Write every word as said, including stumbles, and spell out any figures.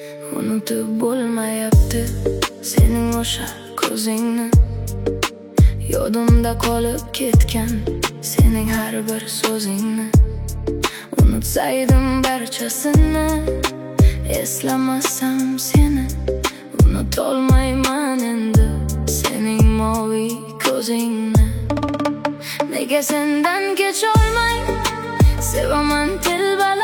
unutib bo'lmayapti sening o'sha ko'zingni. Yodimda qolib ketgan sening har bir so'zingni. Unutsaydim barchasini, eslamasam seni. Unutolmayman endi sening moviy ko'zingni. Nega sendan kecholmay sevaman telbalar.